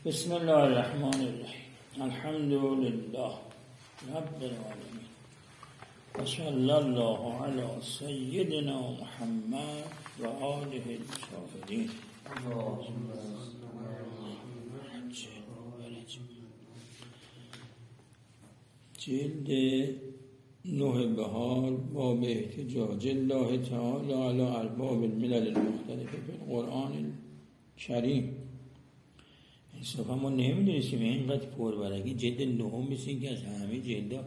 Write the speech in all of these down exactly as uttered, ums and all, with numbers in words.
بسم الله الرحمن الرحیم. الحمد لله رب العالمین و صلی الله علی سیدنا محمد و آله الطاهرین. جلد نه بهار باب احتجاج الله تعالی علی ارباب الملل المختلف فی القرآن الکریم. انصافا ما نمیدونستیم اینقدر پرورقی جلد نهم مثل که از همه جلد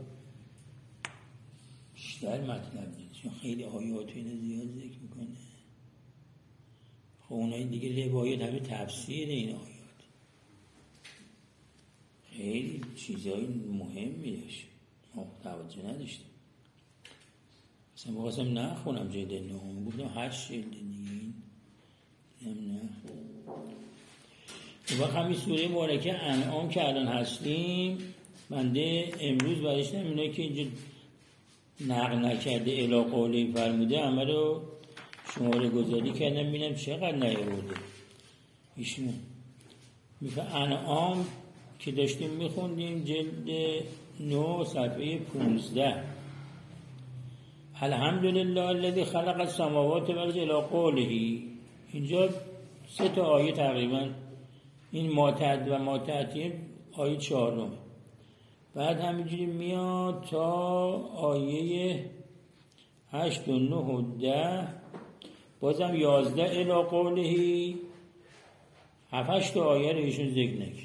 بیشتر مطلب دید، چون خیلی آیات اینو زیاد ذکر میکنه. خب اونایی دیگه روایت همه تفسیر این آیات، خیلی چیزای مهمی داشت ما توجه نداشتیم. مثلا بخواستم نخونم جلد نهم، گفتم هشت جلد دیگه هم نخونم. وقت همین سوره مبارکه انعام که الان هستیم، بنده امروز برایش نمیدونم که اینجا نقل نکرده الی قولی فرموده، همه رو شماره گذاری کردم ببینم چقدر نیاورده ایشون. میگه انعام که داشتیم میخوندیم جلد نه صفحه پونزده، الحمدلله الذی خلق السماوات والارض الی قوله. اینجا سه تا آیه تقریبا، این ماتحد و ماتحدین آیه چهارم، بعد همینجوری میاد تا آیه هشت و نه و ده، بازم یازده الی قوله، هفت تا آیه رو ایشون ذکر نکرد.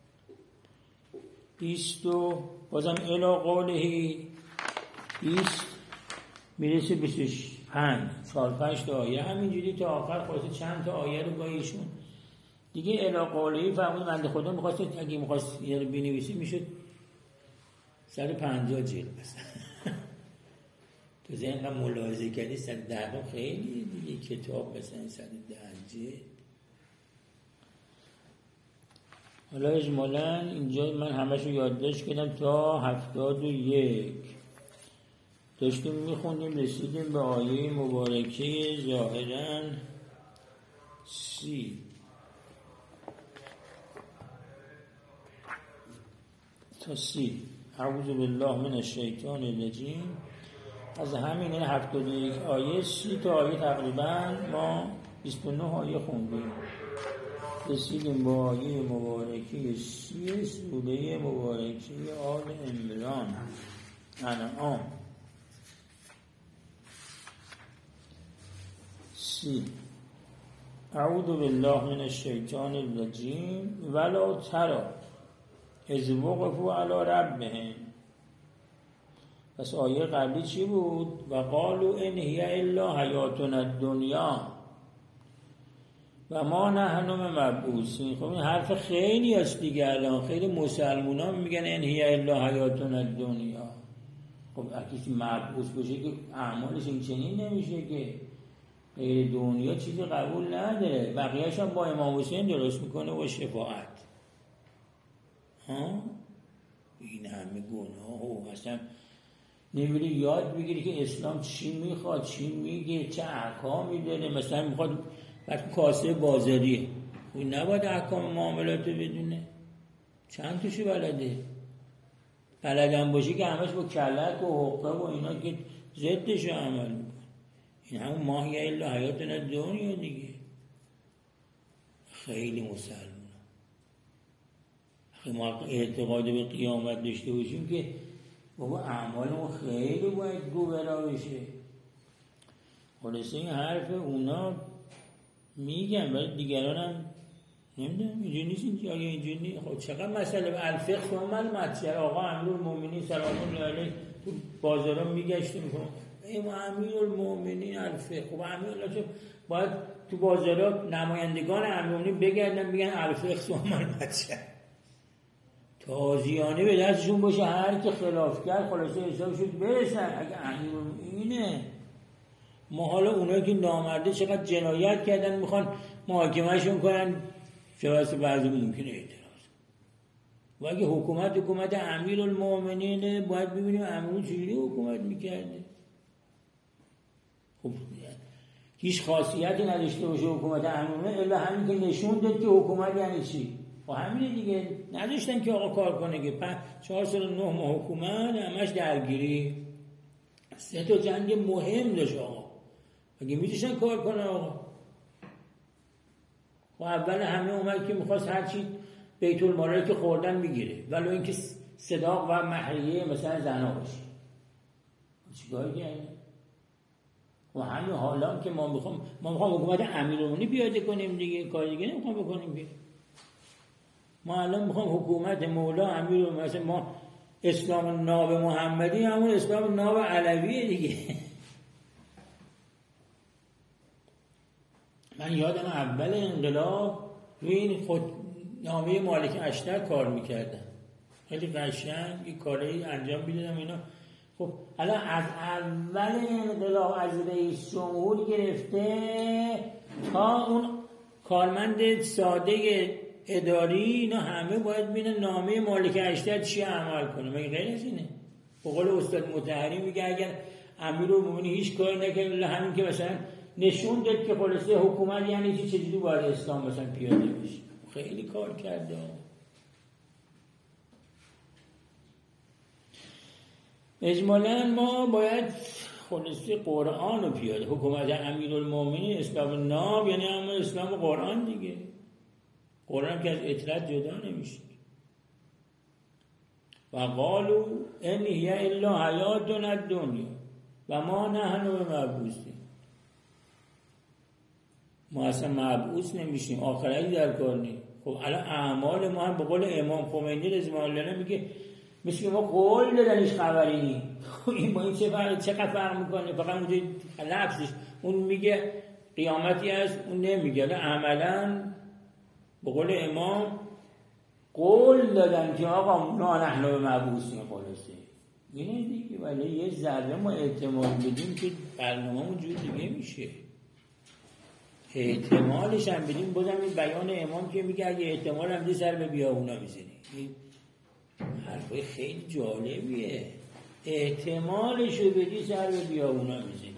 بیست و بازم الی قوله، بیست میرسه بیست و پنج، چهار پنج تا آیه همینجوری تا آخر. خلاصه چند تا آیه رو با ایشون دیگه الی قوله فرمود. بنده خدا می‌خواست اگه می‌خواست یه رو بنویسی میشد سر پنجاه جلد مثلا. تو ذهنم ملاحظه کردی سر ده خیلی دیگه کتاب مثلا سر ده جلد. حالا اجمالاً اینجا من همشو یادداشت کردم تا هفتاد و یک. داشتیم میخوندیم رسیدیم به آیه مبارکه ظاهراً سی. تا سی. اعوذ بالله من الشیطان الرجیم. از همین هفتاد و یک آیه سی تا آیه تقریبا ما بیست و نه آیه خوندیم. رسیدیم با آیه مبارکه سی سوره مبارکه آل عمران انعام سی. اعوذ بالله من الشیطان الرجیم ولا تری اذ وقفوا علی ربهم. پس آیه قبلی چی بود؟ و قالوا ان هی الا حیاتنا الدنیا و ما نحن بمبعوثین. خب این حرف خیلی است دیگه. الان خیلی مسلمانان میگن ان هی الا حیاتنا الدنیا. خب اگه مبعوث باشه که اعمالش این چنین نمیشه که غیر دنیا چیزی قبول نداره. بقیه‌اش هم با امام حسین درست میکنه و شفاعت. ها این همه گناه و اصلا نمی‌بینی یاد بگیری که اسلام چی میخواد، چی میگه، چه احکامی داره. مثلا میخواد وقتی کاسه بازاریه این نباید احکام معاملات رو بدونه، چند توشی بلده. بلدم باشی که همش با کلک و حقه و اینا که ضدش رو عمل میکنه. این همون ماهی الا حیاتنا دنیا دیگه. خیلی مسلمان ما اعتقاد به قیامت داشته باشیم که بابا اعمالمون خیلی باید گوهرا بشه. خلاصه این حرف اونا میگن ولی دیگران هم نمیدونم اینجوری نیست. اینجا اگه اینجوری نیست خب چقدر مسئله به الفقه ثم المتجر. آقا امیرالمومنین سلام الله علیه تو بازارا میگشته میکنه ای امیرالمومنین الفقه. خب امیرالله باید تو بازارا نمایندگان امیرالمومنین بگردن بگن الفقه ثم المتجر، تازیانه به دستشون باشه. هر که خلاف کرد خلاصه حسابشون برسن. اگه امیرالمومنینه ما حالا اونایی که نامرده چقدر جنایت کردن میخوان محاکمهشون کنن، شبست بعضی ممکنه اعتراض. و اگه حکومت حکومت امیرالمومنینه باید ببینیم امیرون چجوری حکومت میکرده. خب هیچ خاصیتی نداشته باشه حکومت امیرالمومنین الا همین که نشون داد که حکومت یعنی چی. خب همینه دیگه، نداشتن که آقا کار کنه که چهار سال و نه ماه حکومت همش درگیری، سه تا جنگ مهم داشت آقا، اگه میذاشتن کار کنه آقا. و اول همه اومد که میخواست هرچی بیت المال که خوردن میگیره، ولو اینکه صداق و مهریه مثلا زنا باشه. چیکار کنه؟ و همین حالا که ما میخوام ما میخوام حکومت امیرالمومنین پیاده کنیم دیگه، کار دیگه نمیخوام بکنیم که. ما الان میخوام حکومت مولا امیرالمومنین، مثلا ما اسلام ناب محمدی همون اسلام ناب علویه دیگه. من یادم اول انقلاب روی این خود نامه مالک اشتر کار میکردم، خیلی قشنگ این کارایی انجام میدادم اینا. خب الان از اول انقلاب از رئیس جمهور گرفته تا اون کارمند ساده اداری، اینا همه باید ببینن نامه مالک اشتر چی عمل کنه. مگه غیر از اینه؟ به قول استاد مطهری میگه اگر امیرالمومنین هیچ کاری نکنه، همین که مثلا نشون داد که خلاصه حکومت یعنی چی، چجوری باید اسلام مثلا پیاده بشه. خیلی کار کرده. اجمالاً ما باید خلاصه قرآن رو پیاده، حکومت امیرالمومنین اسلام ناب یعنی همون اسلام قرآن دیگه. قرآن که از اطرت جدا نمیشه. و قالوا ان هی الا حیاتنا الدنیا و ما نحن بمبعوثین. ما اصلا مبعوث نمیشیم، آخرتی در کار نیم. خب الان اعمال ما هم به قول امام خمینی رضی الله عنه میگه مثل که ما قول دادن هیچ خبری نیم. خب این با این چه فرق چقدر فرق میکنه؟ فقط اونجا لفظش اون میگه قیامتی هست، اون نمیگه. عملا به قول امام قول دادن که آقا ما نحن بمبعوثین. خلاصه اینه دیگه. ولی یه ذره ما اعتماد بدیم که برنامه‌مون جور دیگه میشه. احتمالش هم بدیم. بازم این بیان امام که میگه اگه احتمال هم دی سر به بیابونا میزنی. این حرفای خیلی جالبیه. احتمالشو بدی سر به بیابونا میزنی.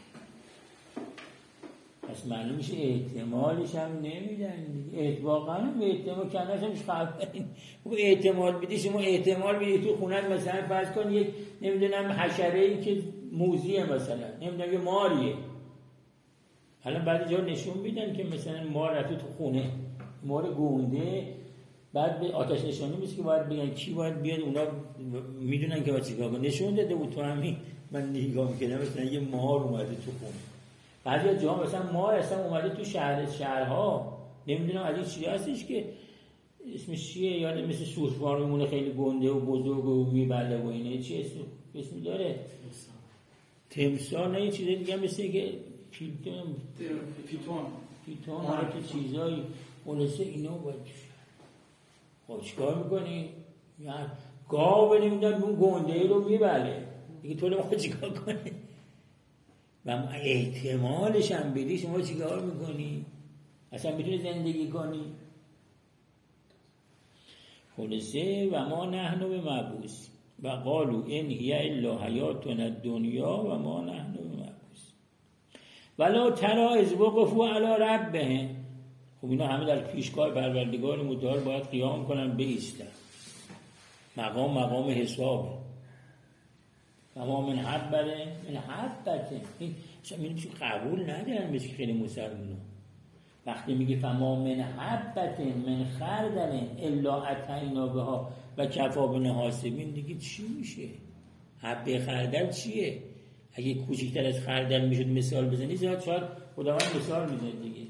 پس معلوم میشه احتمالش هم نمیدن. واقعا هم احتمال کنش همش خبرین. احتمال بدی، شما احتمال بدی تو خونت مثلا فرض کن یک نمیدونم حشره‌ای که موذیه، مثلا نمیدونم یه ماریه. الان بعد جا نشون میدن که مثلا مار رفته تو خونه، مار گونده، بعد به آتش نشانی میشه که باید بگن کی باید بیاد، اونا میدونن که باید چیکار کنن. نشون داده بود تو همین، من نگاه میکردم مثلا یه مار اومده تو خونه. بعضی جا مثلا مار اصلا اومده تو شهر شهرها، نمیدونم از این چی هستش که اسمش چیه، یاد مثل سوسمار میمونه خیلی گنده و بزرگ و میبله و اینه. چی اسم اسمی داره؟ تمساح. نه یه چیز دیگه مثل که پیتون پیتون پیتون هر که چیزایی خلاصه اینا باید. خب چیکار میکنی؟ یعنی گاو نمیدن اون گنده ای رو میبله دیگه، تو رو چیکار کنی؟ و احتمالش هم بدی شما چیکار میکنی؟ اصلا میتونی زندگی کنی؟ خلاصه و ما نحن بمبعوث و قالوا ان هی الا حیاتنا الدنیا و ما نحن بمبعوث ولا تری اذ وقفوا علی ربهم. خب اینا همه در پیشگاه پروردگار متعال باید قیام کنن، بایستن. مقام مقام حساب. اما من حب بره من حب بره این چون قبول ندارن مثل خیلی مسلمانو. وقتی میگه فما من حبت من خردل الا اتینا بها و کفا بنا حاسبین، دیگه چی میشه؟ حب خردل چیه؟ اگه کوچکتر از خردل میشد مثال بزنی زیاد شاید خداوند مثال میزد دیگه.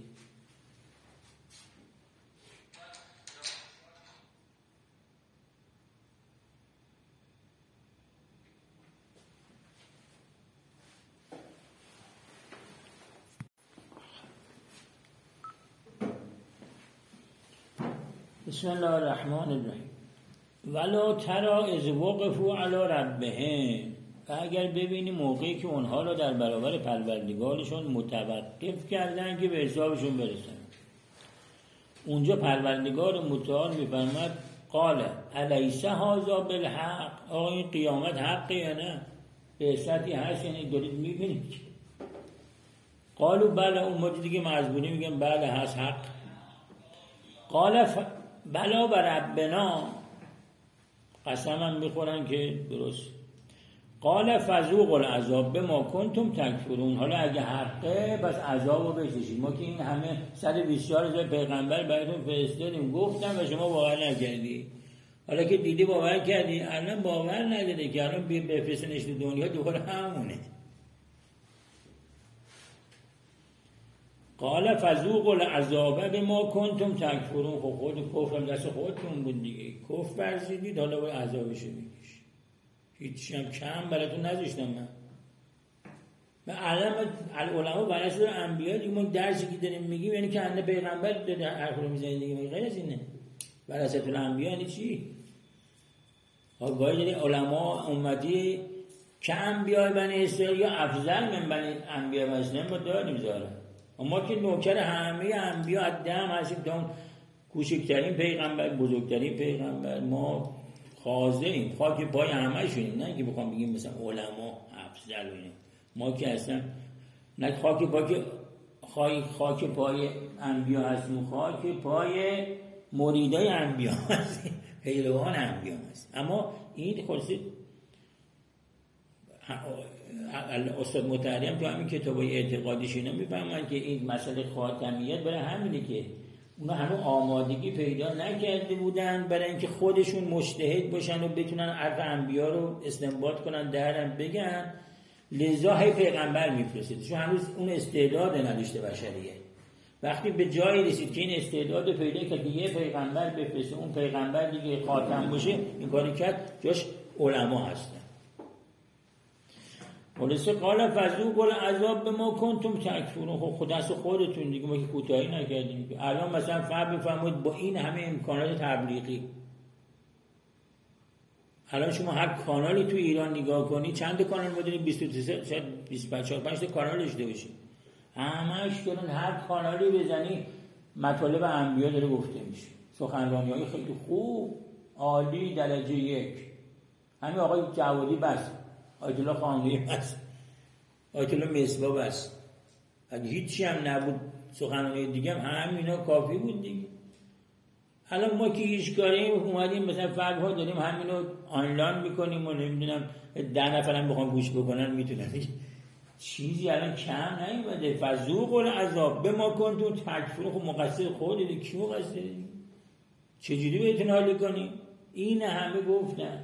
بسم الله الرحمن الرحیم. ولا ترى اذ وقفوا علی ربهم. و اگر ببینی موقعی که اونها را در برابر پروردگارشون متوقف کردن که به حسابشون برسن، اونجا پروردگار متعال میفرماد قال الیس هذا بالحق. آقا این قیامت حقه یا نه؟ بعثتی هست یعنی دارید میبینید؟ قالوا بله. اون موقع دیگه مزبونی میگن بله هست حق. قال ف... بلا بر ربنا قسمم میخورن که درست. قال فذوقوا العذاب بما کنتم تکفرون. حالا اگه حقه پس عذابو بکشید. ما که این همه صد و بیست و چهار هزار پیغمبر براتون فرستادیم گفتم و شما باور نکردی. حالا که دیدی باور کردی، الان باور نداره که الان بفرستنش تو دنیا دوباره همونه. قال فذوقوا العذاب بما کنتم تکفرون. خب خود کفرم دست خودتون بود دیگه، کفر ورزیدید، حالا باید عذابشو بکشید. هیچی هم کم براتون نذاشتم من. و علم العلماء برای شده انبیاء دیگه، ما درسی که داریم میگیم یعنی که انده پیغمبر داده حرف رو میزنید دیگه، غیر از اینه. برای شده الانبیاء یعنی چی؟ آگاهی داری علماء امتی که انبیاء بنی اسرائیل یا افضل من بنی انبیاء مسلم ما داریم زاره. ما که نوکر همه انبیاء ادم هستیم تا اون کوچکترین پیغمبر بزرگترین پیغمبر، ما خاضعیم، خاک پای همه شونیم. نه که بخوام بگیم مثلا علما افضل بودیم، ما که اصلا نه خاک پای خاک, خاک پای انبیاء هستیم، خاک پای مریدای انبیاء هستیم، پیروان انبیاء هستیم. اما این خلاصه استاد مطهری تو همین کتابای اعتقادیش اینا میفهمن که این مسئله خاتمیت برای همینه که اونا هنوز آمادگی پیدا نکرده بودن برای اینکه خودشون مجتهد باشن و بتونن حرف انبیا رو استنباط کنن، درن بگن، لذا هی پیغمبر میفرستید، چون هنوز اون استعداد نداشته بشریه. وقتی به جایی رسید که این استعداد رو پیدا کرد که یه پیغمبر بفرسته، اون پیغمبر دیگه خاتم باشه، این کاری کرد، جاش علما هستن. خلاصه قال فذوقوا العذاب بما کنتم تکفرون. خب خود دست خودتون دیگه، ما که کوتاهی نکردیم. الان مثلا فرض بفرمایید با این همه امکانات تبلیغی، الان شما هر کانالی تو ایران نگاه کنی، چند کانال ما داریم؟ بیست و سه شاید بیست و پنج تا کانال داشته باشیم، همش دارن هر کانالی بزنی مطالب انبیا داره گفته میشه، سخنرانی‌های خیلی خوب عالی درجه یک. همین آقای جوادی بس، آیت الله خانقی بس، آیت الله مصباح بس، اگه هیچی هم نبود سخنرانی دیگه هم همینا کافی بود دیگه. الان ما که هیچ کاریم اومدیم مثلا فرق ها داریم همینو آنلاین میکنیم و نمیدونم ده نفرم بخوام گوش بکنن میتونن، چیزی الان کم نیومده. فذوقوا العذاب بما کنتم تکفرون. خب مقصر خودت، کی مقصره؟ چجوری بهتون حالی کنیم؟ این همه گفتن.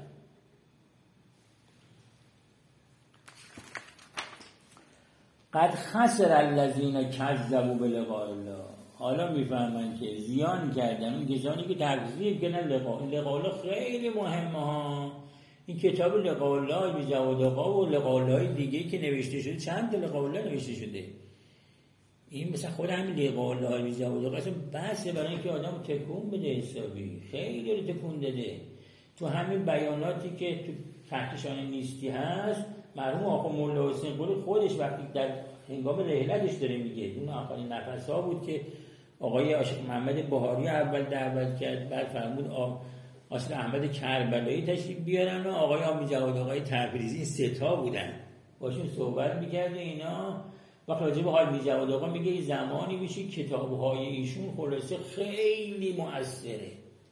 قد خسر الذین کذبوا بلقاء الله. حالا میفهمن که زیان کردن اون کسانی که تکذیب کردن لقاء لقاء الله. خیلی مهمه ها این کتاب لقاء الله بی جواد آقا و لقاء الله دیگه که نوشته شده، چند تا لقاء الله نوشته شده. این مثلا خود همین لقاء الله بی جواد آقا اصلا بحثه برای اینکه آدم تکون بده حسابی، خیلی رو تکون داده. تو همین بیاناتی که تو کهکشان نیستی هست، مرحوم آقا مولا حسین قلی خودش وقتی در هنگام رحلتش داره میگه، اون آخرین نفس‌ها بود که آقای عاشق محمد بهاری اول دعوت کرد، بعد فرمود عاشق احمد کربلایی تشریف بیارن و آقای آمی جواد آقای تبریزی، این سه تا بودن، باشون صحبت میکرد اینا. وقت راجع به آقای جواد آقا میگه این زمانی میشه کتاب‌های ایشون خلاصه خیلی مؤثره.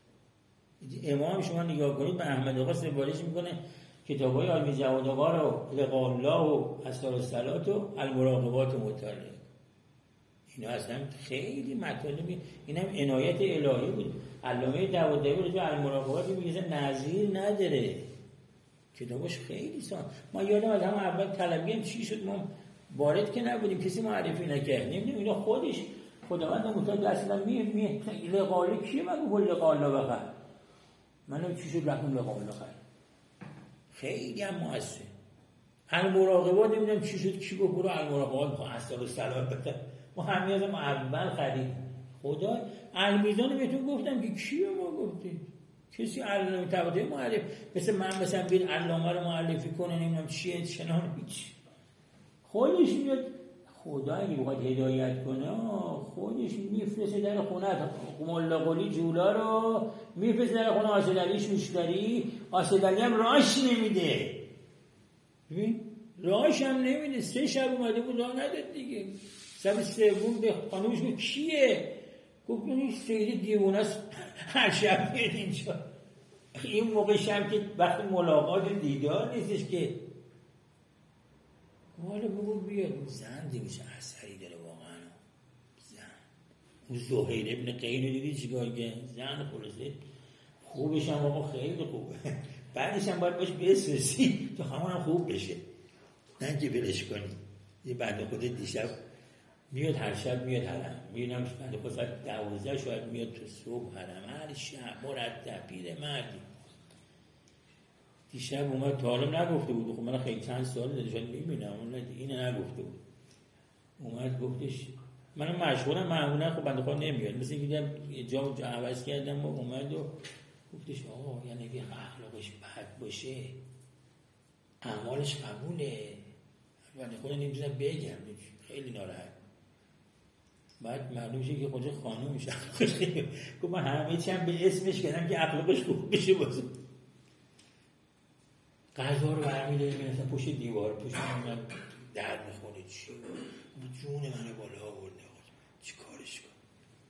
امام شما نگاه کنید به احمد آقا سفارش میکنه کتاب‌های آقای جواد آقا رو، لقاء الله و اسرار الصلات و المراقبات مطالعه. اینا اصلا خیلی مطالبی، اینم عنایت الهی بود. علامه داوودی رو تو المراقبات میگه نظیر نداره، کتابش خیلی سان. ما یادم از همون اول طلبیام چی شد، ما وارد که نبودیم، کسی معرفی نکرد، نمیدونم اینا خودش خداوند متعال اصلا می می لقاء الله کیه؟ مگه لقاء الله بخیر منم چی شد رقم لقاء الله خیر، خیلی هم مؤثر. المراقبات نمیدونم چی شد، کی گفت برو المراقبات با اسرار الصلات بده، ما همین از ما اول خرید. خدا المیزان بهتون گفتم که کیه ما گفتیم، کسی علامه طباطبایی معرف مثل من مثلا بین علامه رو معرفی کنه نمیدونم چیه چنان، هیچ خودش میاد. خدا اگه بخواد هدایت کنه خودش میفرسته در خونه مولا قلی جولا رو، میفرسته در خونه آسد علی شوشتری، آسد علی هم راش نمیده، ببین راش هم نمیده. سه شب اومده بود راه نداد دیگه، شب سوم به خانومش گفت کیه؟ گفت این سید دیوونه است هر شب میاد اینجا. این موقع شب که وقت ملاقات دیدار نیستش که حالا بگو بیاد. زن دیگه چه اثری داره واقعا. زن اون زهیر ابن قین رو دیدی چیکار کرد؟ زن خلاصه خوبش هم واقعا خیلی خوبه، بعدش هم باید باش بسوسی تو همون هم خوب بشه، نه که بلش کنی. یه بنده خود دیشب میاد هر شب میاد حرم، میبینم بنده خود ساعت دوازده شاید میاد تو صبح حرم، هر شب مرتب پیر مردی. دیشب اومد، تا حالا نگفته بود، خب من خیلی چند سال داره شاید میبینم اون اینو نگفته بود. اومد گفتش منم مشغولم معمولا، خب بنده خود نمیاد، مثل اینکه جا جا عوض کردم و اومد و گفتش آقا یعنی اگه اخلاقش بد باشه اعمالش قبوله. بنده خود نمیتونم بگم، خیلی ناراحت. بعد معلوم میشه که خود خانوم میشه گفت من همه چی هم به اسمش کردم که اخلاقش خوب بشه بازم. غذا رو برمی‌داره میرسن پشت دیوار، پشت من درد میخونه، چی جون منو بالا آورده، چی کارش کنم.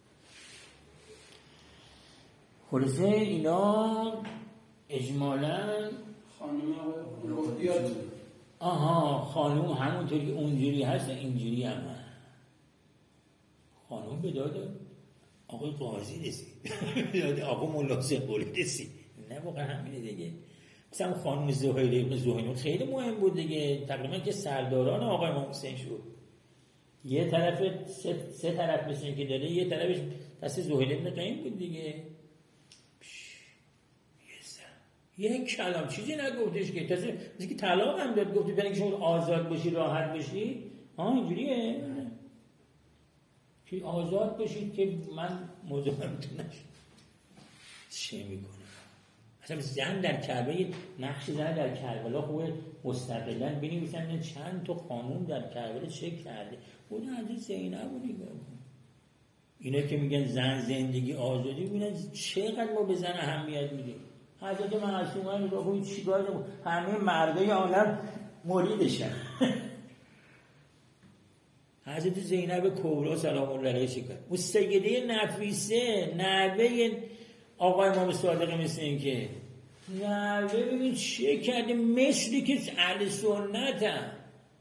خلاصه اینا اجمالاً خانم روحیات. آها خانوم همونطوری که اونجوری هست اینجوری هم هست. خانوم به داد آقای قاضی رسید، به داد آقا ملا سنبولی رسید، نه واقعا همینه دیگه. مثلا خانم زهیر ابن زهیر خیلی مهم بود دیگه، تقریبا که سرداران آقای امام حسین شد. یه طرف سه, سه طرف مثل که داره، یه طرفش دست زهیر ابن قین بود دیگه. یه کلام چیزی نگفتش که تازه مثل که طلاق هم داد، گفتی برای که شما آزاد باشی راحت بشی. آه اینجوریه که آزاد باشید که من مزاحمتون نشم. چه میکنه اصلا زن در کعبه، نقش زن در کربلا خوبه مستقلاً بنویسن چند تا قانون در کربلا چه کرده. اون حضرت زینب رو نگاه کن. اینا که میگن زن زندگی آزادی، ببینن چقدر ما به زن اهمیت میدیم. حضرت معصومه نگاه کن چیکار، همه مردای عالم مریدشن. حضرت زینب کبرا سلام الله علیها چیکار؟ اون سیده نفیسه نوه آقای امام صادق، مثل این که نوه ببین چه کرده، مثلی که اهل سنت هم.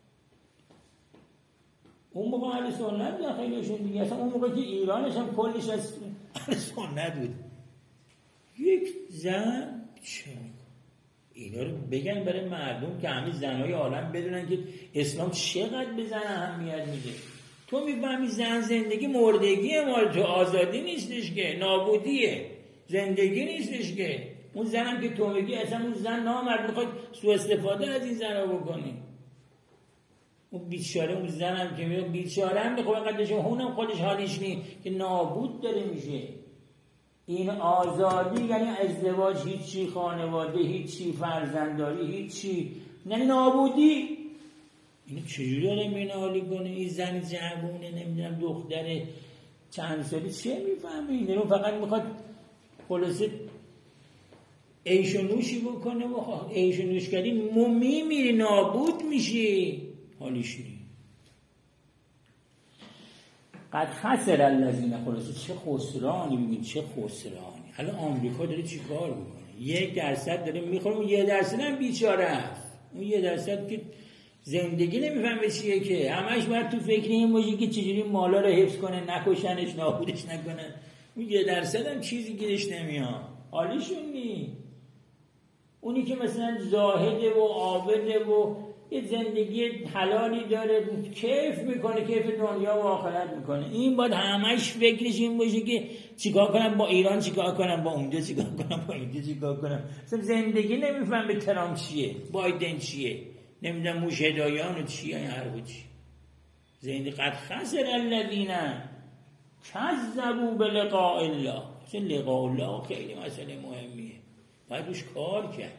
اون موقع اهل سنت داخلشون دیگه، اصلا اون موقع که ایرانش هم کلش از اهل سنت بود. یک زن چه میکنه؟ اینا رو بگن برای مردم که همه زنهای عالم بدونن که اسلام چقدر به زن اهمیت میده. تو میفهمی زن زندگی مردگیه، مال تو آزادی نیستش که، نابودیه، زندگی نیستش که. اون زنم که تو میگی اصلا اون زن نامرد میخواد سوء استفاده از این زن رو بکنی. اون بیچاره، اون زنم که میگه بیچاره هم بخواه قدرش اونم خودش حالیش نی که نابود داره میشه. این آزادی یعنی ازدواج هیچی، خانواده هیچی، فرزندداری هیچی، نه نابودی. اینو چجوری داره مینالی کنه؟ این زن جوونه نمیدونم دختر چند سالی چه میفهمه؟ اینو فقط میخواد خلاصه عیش و نوشی بکنه و عیش و نوش کردی مومی میری نابود میشی. حالی شیری قد خسر الذین، خلاصه چه خسرانی، ببین چه خسرانی. الان آمریکا داره چی کار میکنه؟ یک درصد داره میخوره، اون یک درصد هم بیچاره است. اون یک درصد که زندگی نمیفهمه چیه، که همش باید تو فکر این باشه که چجوری مالا رو حفظ کنه، نکشنش، نابودش نکنه. اون یک درصد هم چیزی گیرش نمیاد، حالیشون نی. اونی که مثلا زاهده و عابده و یه زندگی حلالی داره، کیف میکنه، کیف دنیا و آخرت میکنه. این باید همش فکرش این باشه که چیکار کنم با ایران، چیکار کنم با اونجا، چیکار کنم با اینجا، چیکار کنم. مثلا زندگی نمیفهم به ترامپ چیه، بایدن چیه، نمیدونم موش هدایان چیه، این حرف چیه. زندگی قد خسر الذین کذبوا بلقاء الله. مثلا لقاء الله خیلی مسئله مهمیه، باید روش کار کرد.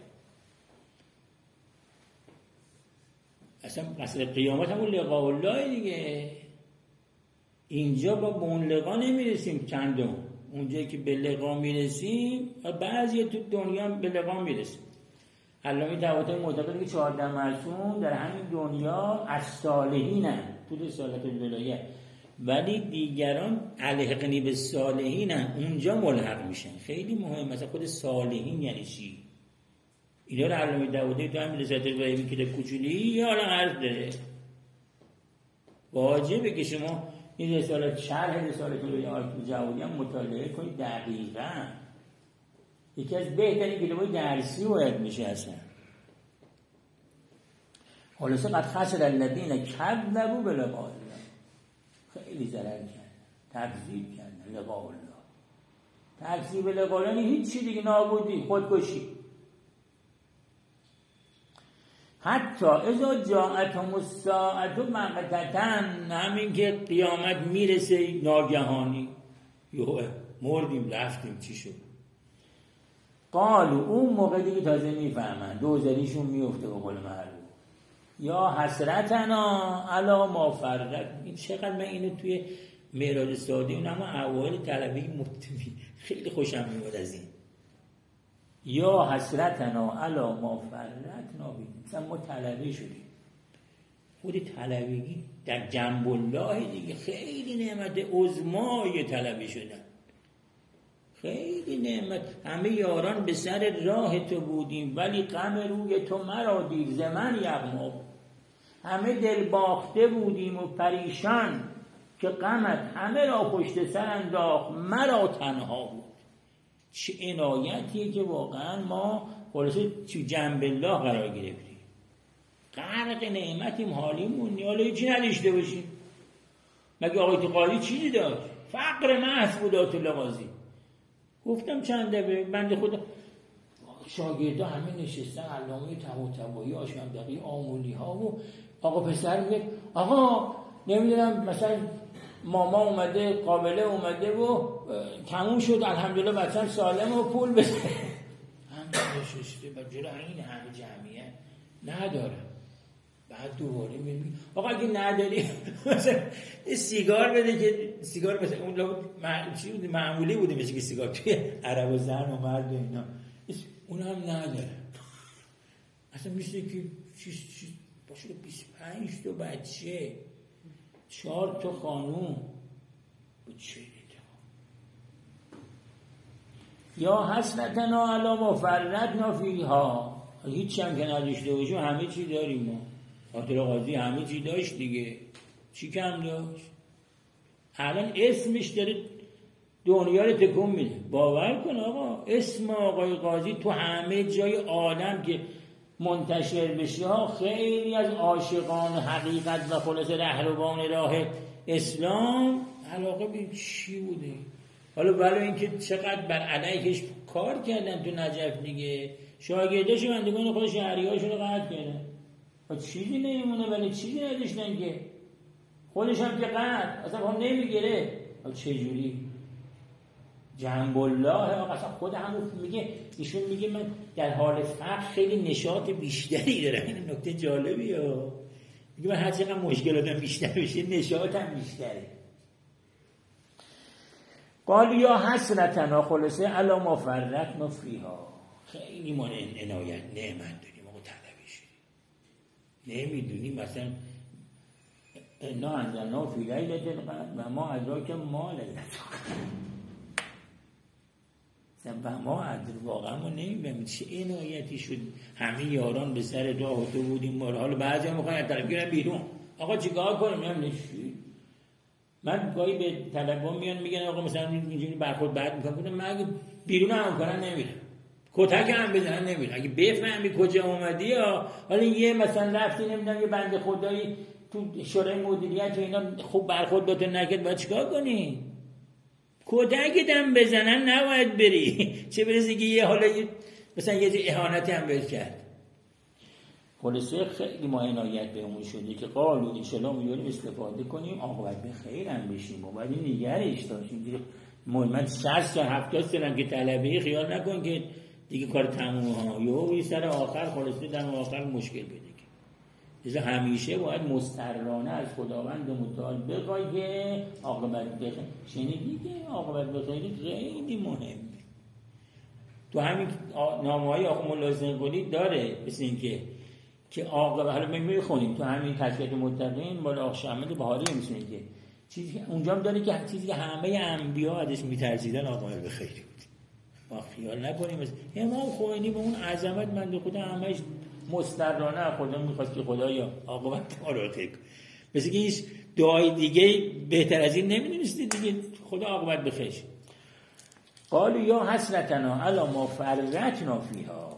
اصلا قصد قیامت همون لقاء الله دیگه. اینجا با به اون لقا نمیرسیم چندم، اونجایی که به لقا میرسیم و بعضی تو دنیا به لقا میرسیم. علامه طباطبایی معتقده که چهارده معصوم در همین دنیا از صالحین هم تو رسالت الولایه ولی دیگران الحقنی به صالحین اونجا ملحق میشن. خیلی مهم. مثلا خود صالحین یعنی چی؟ اینا رو علامه داوودی تو همین رسالت ابراهیمی که کوچولی یا حالا عرض داره. واجبه که شما این رسالت شرح رسالت ابراهیمی جوادی هم مطالعه کنید دقیقاً. یکی از بهترین کتاب‌های درسی باید میشه اصلا. خلاصه قد خسر الذین کذبوا بلقاء الله، خیلی ضرر کردن، تکذیب کردن لقاء الله. تکذیب لقاء الله هیچ چی دیگه، نابودی، خودکشی. حتی اذا جاءتهم الساعة بغتة، همین که قیامت میرسه ناگهانی، یهو مردیم رفتیم چی شد؟ قالوا، اون موقع دیگه تازه میفهمن، دوزاریشون میفته به قول معروف. یا حسرتنا علی ما فرط. این چقدر من اینو توی معراج سعادی اون اما اوایل طلبه مبتدی خیلی خوشم میاد از این. یا حسرتنا علی ما فرطنا فیه. مثلا ما طلبه شدیم، خود طلبگی در جنب الله دیگه خیلی نعمت عظمای طلبه شدن، خیلی نعمت. همه یاران به سر راه تو بودیم ولی غم روی تو مرا دید ز من یغما بود. همه دل باخته بودیم و پریشان که غمت همه را پشت سر انداخت مرا تنها بود. چه عنایتیه که واقعا ما خلاصه تو جنب الله قرار گرفتیم، غرق نعمتیم، حالیمون حالا هیچی نداشته باشیم. مگه آقای قاضی چیزی داشت؟ فقر محض بود آیت الله قاضی. گفتم چند دفعه بنده خدا شاگردا همه نشستن، علامه طباطبایی، آشنبدقی، آمولی ها و آقا پسر میگه آقا نمیدونم مثلا ماما اومده، قابله اومده و تموم شد الحمدلله بچه‌م سالم و پول بده. هم نشسته با جلو این همه جمعیت نداره. بعد دوباره میگه آقا اگه نداری مثلا سیگار بده که سیگار مثلا اون لو چی بود معمولی بوده مثل که سیگار توی عرب و زن و مرد و اینا اون هم نداره. اصلا میشه که چیز چیز باشه بیست و پنج تا بچه، چهار تا خانوم با چه یا حسرتنا علی ما فرطنا فیها. هیچ هم که نداشته باشیم همه چی داریم ما. آیت الله قاضی همه چی داشت دیگه، چی کم داشت؟ الان اسمش داره دنیا رو تکون میده. باور کن آقا اسم آقای قاضی تو همه جای عالم که منتشر بشه ها، خیلی از عاشقان حقیقت و خلاصه رهروان راه اسلام علاقه به چی بوده. حالا ولی اینکه چقدر بر علیهش کار کردن تو نجف دیگه، شاگرداش بندگان خود شهریهاشون رو قطع کردن و چیزی نمیمونه، ولی چیزی نداشتن که خودش هم که قطع اصلا هم نمیگیره. چجوری جنب الله اصلا خود همون میگه، ایشون میگه من در حال فقر خیلی نشاط بیشتری دارم. این نکته جالبیه، میگه من هر چقدر مشکلاتم بیشتر بشه نشاطم بیشتره. قال یا حسرتنا خلاصه علی ما فرطنا فیها. خیلی ما عنایت نعمت داریم آقا، طلبه شدیم نمیدونیم مثلا انا انزلنا فی لیلة القدر و ما ادراک ما لیلة القدر. و ما ادر واقعا ما نمیدونیم چه عنایتی شد. همه یاران به سر راه تو بودیم ما. حالا بعضی هم میخوان طرف گیرن بیرون، آقا چیکار کنیم؟ میگم نشی. من گاهی به طلبا میان میگن آقا مثلا اینجوری برخورد بد میکنن، من اگه بیرون هم کنن نمیرم، کتک هم بزنن نمیرم. اگه بفهمی کجا اومدی یا حالا یه مثلا رفتی نمیدونم یه بنده خدایی تو شورای مدیریت و اینا خوب برخورد با تو نکرد، باید چیکار کنی؟ کتکت هم بزنن نباید بری، چه برسه که یه حالا مثلا یه اهانتی هم بهت کرد. خلاصه خیلی ما عنایت بهمون شده که قالو انشالله میاریم استفاده کنیم عاقبت به خیر هم بشیم و باید نگرش داشتیم. من شصت تا هفتاد سالم که طلبه، خیال نکن که دیگه کار تموم ها، یهو یه سر آخر خلاصه در آخر مشکل بده. لذا همیشه باید مسترانه از خداوند متعال بخوای که عاقبت بخیر. شنیدی که عاقبت بخیر خیلی مهمه. تو همین نامه‌های آخوند ملا حسین قلی داره مثل این که که عاقبت، حالا میخونیم تو همین تزکیه المتقین مال آقا شمد بهاری مثل این که چیزی اونجا هم داره که چیزی که همه انبیا ازش میترسیدن عاقبت به خیری بود. ما خیال نکنیم مثلا امام خمینی به اون عظمت من خدا همش مسترانه خدا میخواست که خدایا عاقبت ما رو خیر کن. مثل که هیچ دعای دیگه بهتر از این نمیدونستی دیگه خدا عاقبت به خیر. قالوا یا حسرتنا علی ما فرطنا فیها،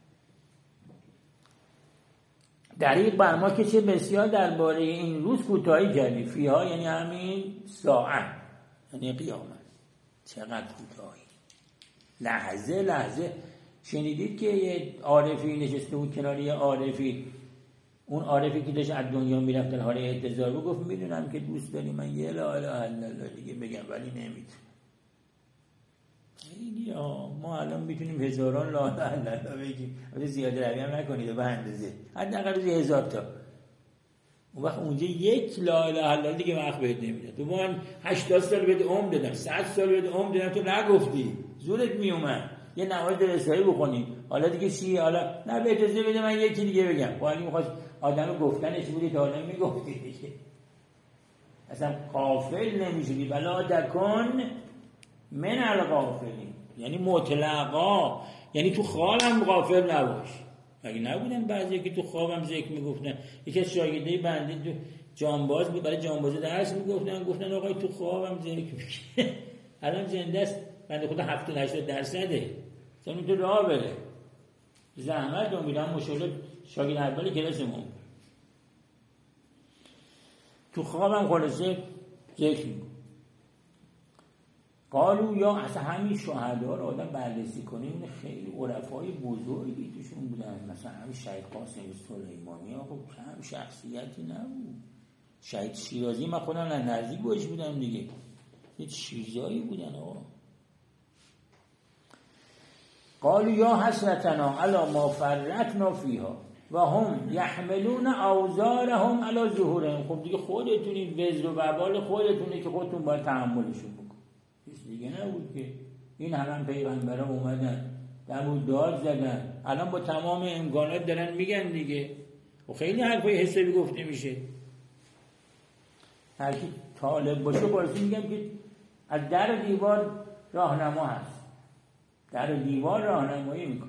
دریغ بر ما که چه بسیار درباره این روز کوتاهی کردی. فیها یعنی همین ساعت، یعنی قیامت. چقدر کوتاهی، لحظه لحظه. شنیدید که یه عارفی نشسته بود کنار یه عارفی، اون عارفی که داشت از دنیا میرفت در حال اعتذار بود، گفت میدونم که دوست داری من یه لا اله الا الله دیگه بگم ولی نمیتونم. خیلی ما الان میتونیم هزاران لا اله الا الله بگیم، ولی زیاده روی هم نکنید به اندازه، حداقل روزی هزار تا. اون وقت اونجا یک لا اله الا الله دیگه وقت بهت نمیده. تو من هشتاد سال بهت عمر دادم، صد سال بهت عمر دادم، تو نگفتی، زورت میومد یه نماز رسایی بخونی، حالا دیگه چی؟ حالا نه به اجازه بده من یکی دیگه بگم. با اینکه می‌خواست آدم گفتنش بودی تا حالا میگفتی دیگه، اصلا غافل نمیشدی. ولا تکن من الغافلین، یعنی مطلقا، یعنی تو خوابم غافل نباش. مگه نبودن بعضی که تو خوابم ذکر میگفتن؟ یکی از شاگردای بنده تو جانباز بود، برای جانبازی درس میگفتن، گفتن آقای تو خوابم ذکر میگه. الان زنده است بنده خدا هفتاد هشتاد درصده، مثلا تو راه بره زحمت رو میدم. مشاور شاگرد اولی کلاسمون تو خوابم خلاصه ذکر میگه. قالوا یا اصلا همین شهدا رو آدم بررسی کنیم، خیلی عرفای بزرگی توشون بودن. مثلا همین شهید قاسم سلیمانی ها خب کم شخصیتی نبود. شهید شیرازی من خودم نزدیک باش بودم دیگه، یه چیزایی بودن آقا. قالوا یا حسرتنا علی ما فرطنا فیها و هم یحملون اوزارهم علی ظهورهم. خب دیگه خودتونی وزر و وبال خودتونه که خودتون باید تحملشون بکنید، کسی دیگه نبود که. این همه پیغمبرا اومدن دمود داد زدن، الان با تمام امکانات دارن میگن دیگه. و خیلی حرفای حسابی گفته میشه. هر کی طالب باشه خلاص میگم که از در دیوار راهنما هست، در دیوار راهنمایی میکنه.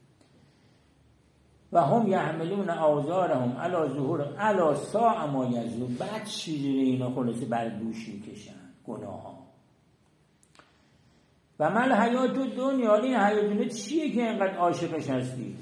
و هم یحملون اوزارهم علی ظهورهم علی ساء ما یزرون. بعد چیزی رو اینا خلاصه بر دوش میکشن گناه ها. و مل حیات دنیا، این حیات دنیا چیه که اینقدر عاشقش هستی؟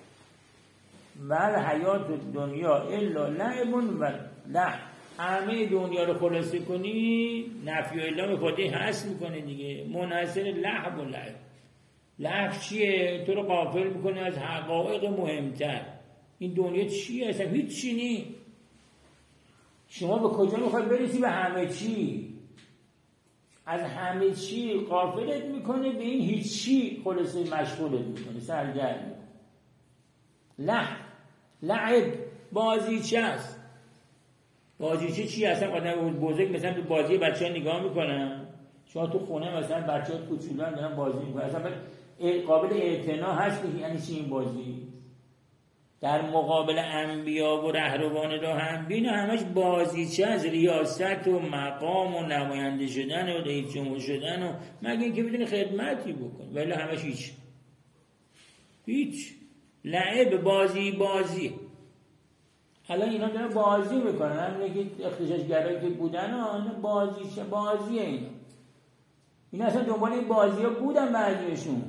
مل حیات دنیا الا لعب و لهو. همه دنیا رو خلاصه کنی نفی و الا مفاده هست میکنه دیگه، منحصر لهو و لعب. لهو چیه؟ تو رو غافل میکنه از حقایق مهمتر. این دنیا چیه؟ اصلا هیچ چی نی. شما به کجا میخوای برسی؟ به همه چی. از همه چی غافلت میکنه، به این هیچ چی خلاصه مشغولت میکنه، سرگرم میکنه. لهو، لعب، بازیچه است. بازیچه چی؟ اصلا آدم بزرگ مثلا تو بازی بچه ها نگاه میکنن، شما تو خونه مثلا بچه ها کوچولان دارن بازی میکنن، اصلا قابل اعتنا هست که یعنی چی این بازی؟ در مقابل انبیا و رهروان راه انبیا همش بازیچه از ریاست و مقام و نماینده شدن و رئیس جمهور شدن و مگه اینکه بدون خدمتی بکن، ولی همش هیچ هیچ لعب، بازی بازی. حالا اینا دارن بازی میکنن، همینه که اختشاشگرایی که بودن و بازیچه بازیه. اینا اینا اصلا دنبال این بازی ها بودن، بعضیشون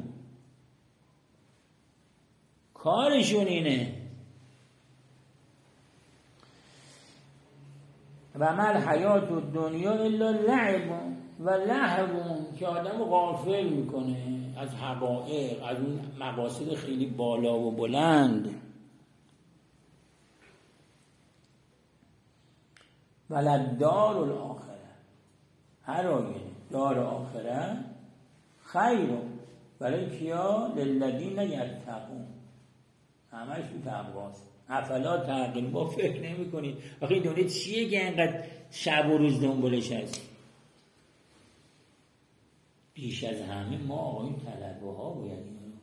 کارشون اینه. و مل حیات دنیا الا لعب و لهو، که آدم غافل میکنه از حقایق، از اون مقاصد خیلی بالا و بلند. وللدار الاخره، هر آینه دار آخره خیر برای کیا؟ للذین یتقون. همش تو تقواست. افلا تعقلون. با فکر نمی کنید آخه این دنیا چیه که اینقدر شب و روز دنبالش هست؟ بیش از همه ما آقایون طلبه ها باید این رو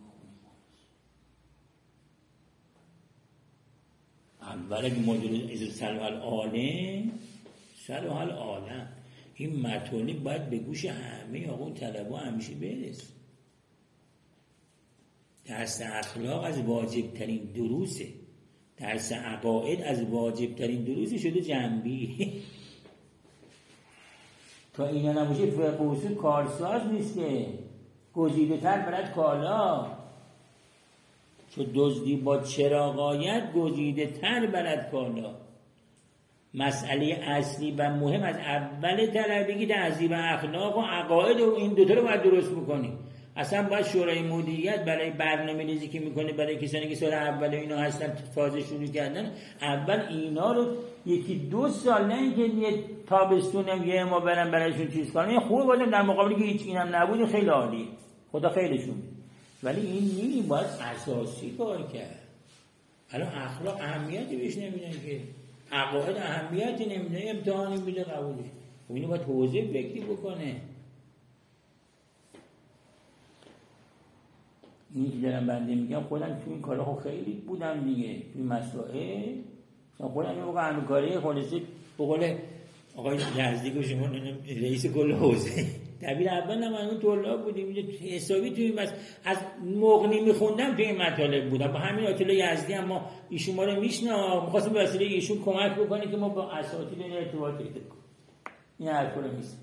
بکنیم. اول اگه موضوع از صلح العالم صلح العالم، این مطالب باید به گوش همه آقا طلبا همیشه برسه. درس اخلاق از واجب ترین دروسه، درس عقاید از واجب ترین دروسه شده جنبی. تا اینا نباشه فقه و اصول کارساز نیست که گزیده تر برد کالا، چون دزدی با چراغایت گزیده تر برد کالا. مسئله اصلی و مهم از اول طلبگی تهذیب اخلاق و عقاید و این دوتا رو باید درست بکنی. اصلا باید شورای مدیریت برای برنامه ریزی که میکنه برای کسانی که سال اول اینا هستن تازه شروع کردن، اول اینا رو یکی دو سال، نه اینکه یه تابستونم یه ما برن برایشون چیز کنن خوبه، بازم در مقابلی که هیچ اینم نبود خیلی عالی، خدا خیرشون، ولی این نیست، باید اساسی کار کرد. الان اخلاق اهمیتی بهش نمیدن که، عقاید اهمیتی نمیدن، امتحانی میده قبولش، خب اینو باید توضیح فکری بکنه. اینی که دارم بنده میگم خودم تو این کارها خیلی بودم دیگه، توی مسائل خودم یه موقع همکاری خالصی به قول آقای نزدیک و شما رئیس کل حوزه دبیر اول هم اون طلاب بودیم حسابی توی مس از مغنی میخوندم توی این مطالب بودم با همین آتیلا یزدی هم ما ایشون ما رو میشنا می‌خواستیم به وسیله ایشون کمک بکنیم که ما با اساتید این ارتباط پیدا کنیم. این حرفا رو نیست.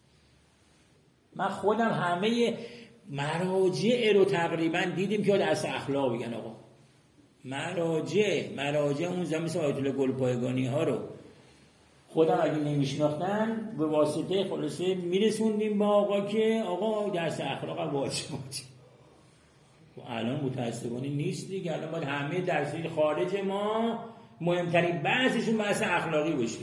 من خودم همه مراجع رو تقریبا دیدیم که درس اخلاق بگن آقا، مراجع مراجع اون زمان مثل آیت الله گلپایگانی ها رو خودم اگه نمیشناختن به واسطه خلاصه میرسوندیم با آقا که آقا درس اخلاق هم واجب بود. و الان متاسفانه نیست دیگه، الان باید همه درس‌های خارج ما مهمترین بحثشون بحث اخلاقی باشه.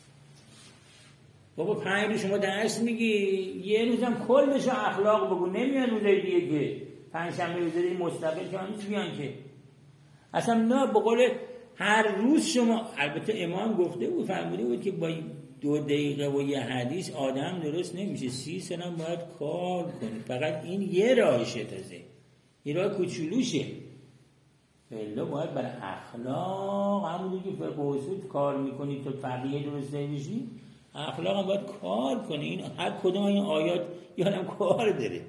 بابا پنج روز شما درس میگی، یه روزم کلش اخلاق بگو، نمیان روزای دیگه که پنج شنبه روز دیگه مستقل که هنوز بیان که اصلا نه، به قول هر روز شما، البته امام گفته بود فرموده بود که با دو دقیقه و یه حدیث آدم درست نمیشه، سی سنه باید کار کنی، فقط این یه راهشه، تازه یه راه کوچولوشه، بله باید برای اخلاق همونی که فقه و اصول کار میکنی تو فقیه درست نمیشی، اخلاق هم باید کار کنی. این هر کدوم این آیات یادم کار داره.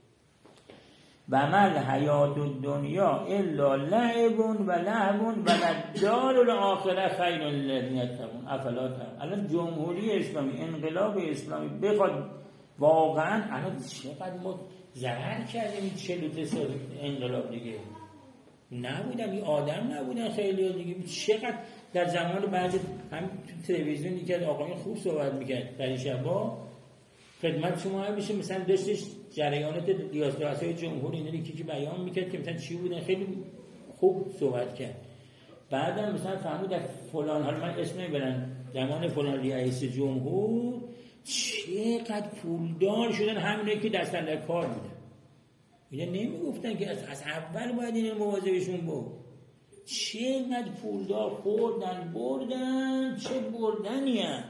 و مل حیات الدنیا الا لعب و لهو و للدار الاخره خیر للذین یتقون افلا تعقلون. الان جمهوری اسلامی، انقلاب اسلامی بخواد واقعا، الان چقدر ما ضرر کردیم این چهل و سه سال انقلاب دیگه، نبودن این آدم نبودن خیلی دیگه، چقدر در زمان بعد هم تو تلویزیون دیگه آقایون خوب صحبت میکرد در شبا خدمت شما هم میشه، مثلا داشتش جریانات ریاست‌های جمهوری اینا رو که بیان میکرد که مثلا چی بودن، خیلی خوب صحبت کرد. بعدم مثلا فهمید در فلان حال، من اسم نمیبرم، زمان فلان رئیس جمهور چقدر پولدار شدن همینه که دستن در کار بودن، اینا نمیگفتن که از, از اول باید این مواظبشون بود، چقدر پولدار خوردن بردن، چه بردنی هم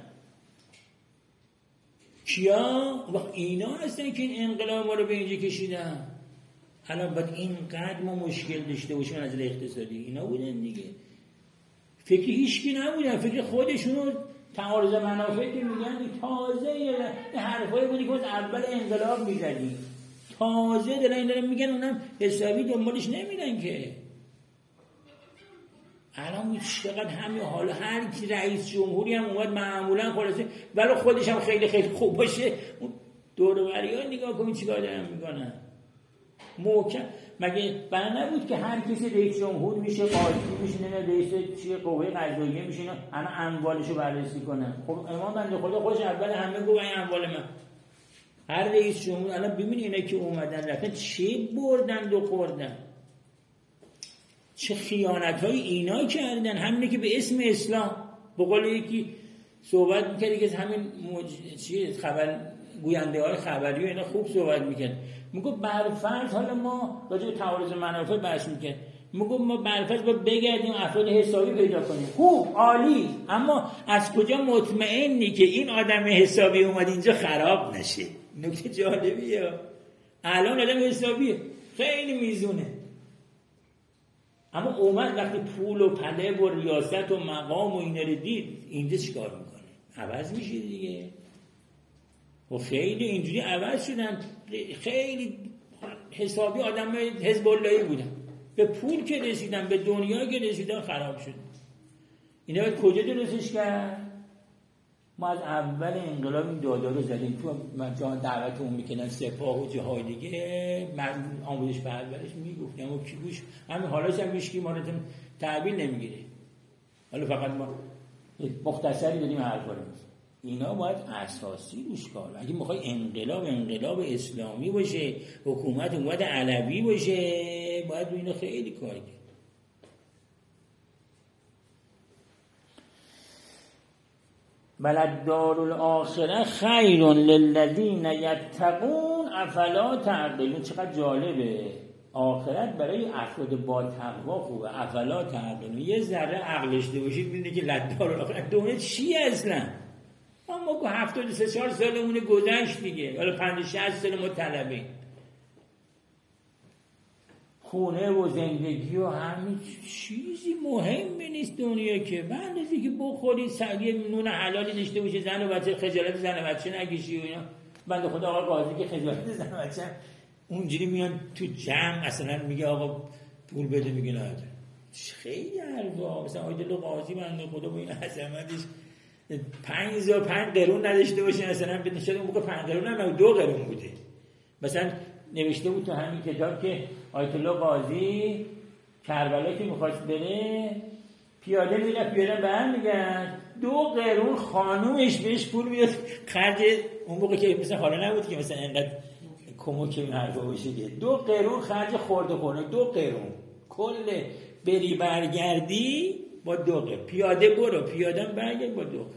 کیا وقت اینا هستن که این انقلاب ما رو به اینجا کشیدن. الان باید اینقدر ما مشکل داشته باشیم از اقتصادی، اینا بودن دیگه، فکر هیچکی نبودن، فکر خودشونو تعارض منافع که میگن تازه یه حرفایی بودی که از اول انقلاب میزدی، تازه دارن این دارن میگن، اونم حسابی دنبالش نمیدن که. الان چقدر همین حالا هر کی رئیس جمهوری هم اومد معمولا خلاصه ولی خودش هم خیلی خیلی خوب باشه، اون دور و بریا نگاه کنید چیکار دارن میکنن. محکم مگه بنا نبود که هر کسی رئیس جمهور میشه، قاضی میشه، نه رئیس چیه قوه قضاییه میشه، همه اموالشو بررسی کنن. خب امام بنده خدا خودش اول همه گفت این اموال من. هر رئیس جمهور الان ببین اینا که اومدن رفتن چی بردن و خوردن، چه خیانت‌های اینا کردن، همینه که به اسم اسلام به قول یکی صحبت می‌کردی که همین موج... چیه خبر گوینده‌های خبری و اینا خوب صحبت می‌کرد، میگه برفرض حالا ما راجع به تعارض منافع بحث می‌کنیم، میگه ما برفرض باید بگردیم افراد حسابی پیدا کنیم، خوب عالی، اما از کجا مطمئنی که این آدم حسابی اومد اینجا خراب نشه؟ نکته جالبیه، الان آدم حسابیه خیلی میزونه، اما اومد وقتی پول و پله و ریاست و مقام و اینا رو دید اینجا چیکار میکنه؟ عوض میشه دیگه. و خیلی اینجوری عوض شدن، خیلی حسابی آدم حزب اللهی بودن، به پول که رسیدن، به دنیا که رسیدن خراب شد. اینا باید کجا درستش کرد؟ ما از اول انقلاب این دادا رو زدیم تو جان دعوت اون میکنن سپاه و جاهای دیگه، من آموزش پرورش میگفتیم اما کی گوش همین حالاش هم میشکی ما رو تحویل نمیگیره. حالا فقط ما مختصری داریم حرفا رو. اینا باید اساسی روش کار. اگه میخوای انقلاب انقلاب اسلامی باشه، حکومت حکومت علوی باشه، باید رو اینا خیلی کار کرد. وللدار الاخره خیر للذین یتقون افلا تعقلون. چقدر جالبه، آخرت برای افراد با تقوا خوبه. افلا تعقلون، یه ذره عقل داشته باشید ببینید که للدار الاخره دنیا چیه اصلا. ما که هفتاد و سه چهار سالمون گذشت دیگه، حالا پنجاه شصت سال ما طلبه، خونه و زندگی و همین چیزی مهم نیست دنیا که به اندازی که بخوری سعی نون حلالی داشته باشه، زن و بچه خجالت زن و بچه نکشی و اینا. بنده خدا آقا قاضی که خجالت زن و بچه اونجوری میان تو جمع مثلا میگه آقا پول بده، میگه نه. خیلی حرفا، مثلا آیدل قاضی بنده خدا با این عظمتش پنج زا پنج قرون نداشته باشه، مثلا بده شده اون موقع پنج قرون هم دو قرون بوده. مثلا نوشته بود تو همین کتاب که آیت الله قاضی کربلا که میخواست بره پیاده میره، پیاده برمیگرد، دو قرون خانومش بهش پول میداد خرج. اون موقع که مثلا حالا نبود که مثلا اینقدر کمک این حرفا باشه که دو قرون خرج خورده خورده، دو قرون کل بری برگردی با دو قرون، پیاده برو پیاده برگرد با دو قرون.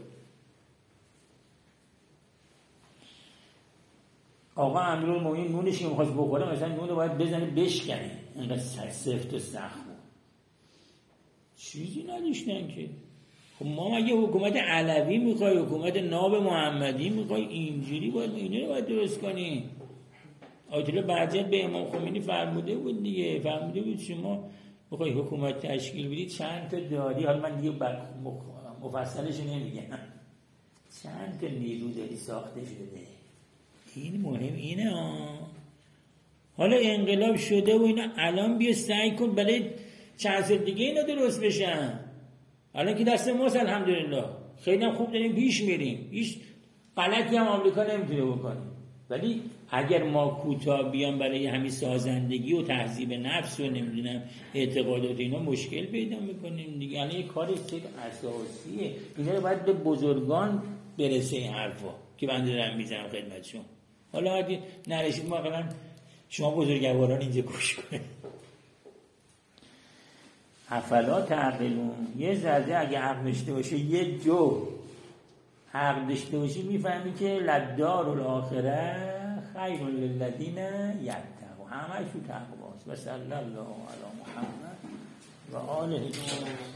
آقا امیرالمومنین نونش که می‌خواست بخوره مثلا نون رو باید بزنه بشکنه، اینقدر سفت و سخت چیزی نداشتن که. خب ما مگه حکومت علوی میخوای، حکومت ناب محمدی میخوای، اینجوری باید اینو رو باید درست کنی. آیت الله بهجت به امام خمینی فرموده بود دیگه، فرموده بود شما میخوای حکومت تشکیل بدی چند تا داری، حالا من دیگه مفصلش نمیگم، چند تا نیرو داری ساخته شده. این مهم اینه ها. حالا انقلاب شده و اینا، الان بیا سعی کن برای چند سال دیگه اینا درست بشن. الان که دست ماست الحمدلله، خیلی هم خوب داریم پیش میریم، هیچ غلطی هم آمریکا نمیتونه بکنه. ولی اگر ما کوتاه بیان برای همین سازندگی و تهذیب نفس و نمیدونم اعتقادات اینا مشکل پیدا میکنیم دیگه. الان یه کار اساسیه، اینا رو باید به بزرگان برسه این حرفا که بنده دارم میزنم خدمتشون. حالا اگه نرسید ما قبلا شما بزرگواران اینجا گوش کنید. افلا تعقلون، یه ذره اگه عقل داشته باشه، یه جو عقل داشته باشی میفهمی که للدار الاخره خیر للذین یتقون، همه شو تقواست. و صلی الله علی محمد و آله.